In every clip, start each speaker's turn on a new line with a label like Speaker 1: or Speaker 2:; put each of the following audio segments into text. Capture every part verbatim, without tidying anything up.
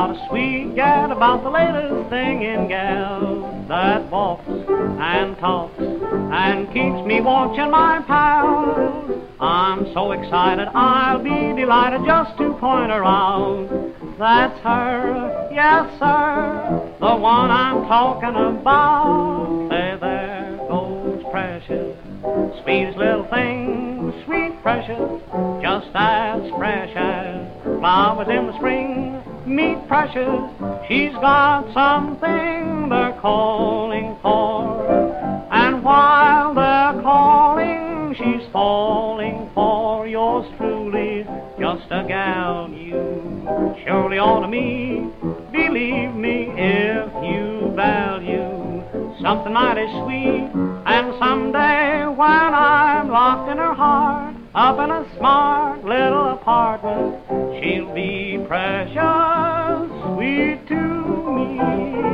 Speaker 1: about a sweet gal, about the latest thing in gals, that walks and talks and keeps me watching my pals. I'm so excited I'll be delighted just to point her out. That's her, yes sir, the one I'm talking about. Say, there goes Precious, sweetest little thing, sweet Precious, just as fresh as flowers in the spring. Meet Precious, she's got something they're calling for, and while they're calling, she's falling for yours truly, just a gal you surely ought to meet. Believe me, if you value something mighty sweet, and someday when I'm locked in her heart, up in a smart little apartment, she'll be precious sweet to me.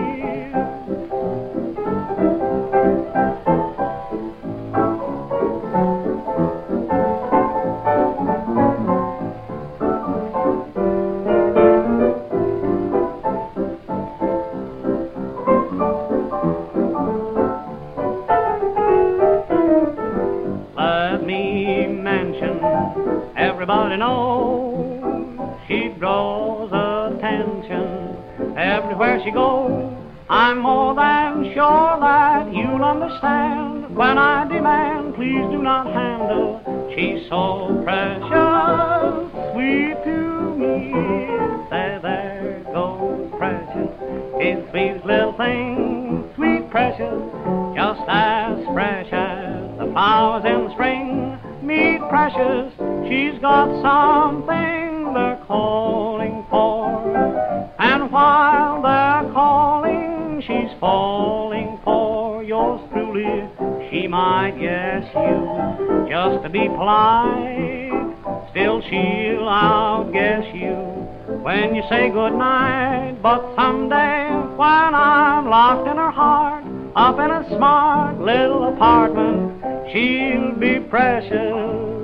Speaker 1: Let me mention, everybody knows she draws attention everywhere she goes. I'm more than sure that you'll understand when I demand, please do not handle. She's so precious, sweet to me. There, there goes Precious, she's the sweetest little thing, sweet Precious, just as fresh as the flowers in the spring. Meet Precious, she's got something they're calling for, and while they're calling, she's falling for yours truly. She might guess you just to be polite, still she'll outguess you when you say good night. But someday when I'm locked in her heart, up in a smart little apartment, she'll be precious